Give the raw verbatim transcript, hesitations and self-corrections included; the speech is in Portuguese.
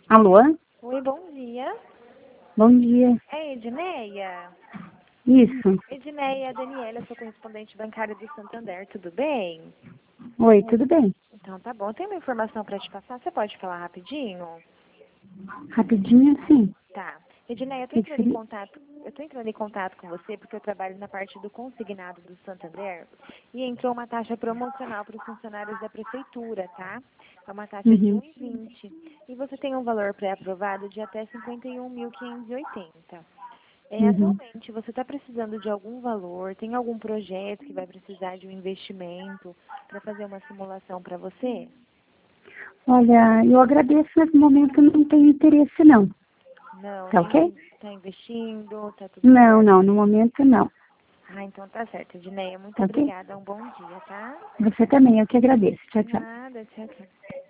Alô? Oi, bom dia. Bom dia. É Edneia? Isso. Edneia, Daniela, eu sou correspondente bancária do Santander, tudo bem? Oi, tudo bem? Então tá bom, tem uma informação para te passar, você pode falar rapidinho? Rapidinho, sim. Tá. Edneia, eu tô Que que entrando em seria? contato, eu tô entrando em contato com você porque eu trabalho na parte do consignado do Santander e entrou uma taxa promocional para os funcionários da prefeitura, tá? É uma taxa de Uhum. um e vinte e você tem um valor pré-aprovado de até cinquenta e um mil quinhentos e oitenta. É, Uhum. atualmente, você está precisando de algum valor? Tem algum projeto que vai precisar de um investimento para fazer uma simulação para você? Olha, eu agradeço, mas no momento eu não tenho interesse, não. Não, Tá ok? nem está investindo, tá tudo Não, certo? não, no momento não. Ah, então tá certo, Edneia. Muito Tá ok? obrigada. Um bom dia, tá? Você também, eu que agradeço. Tchau, De tchau. nada, tchau, tchau.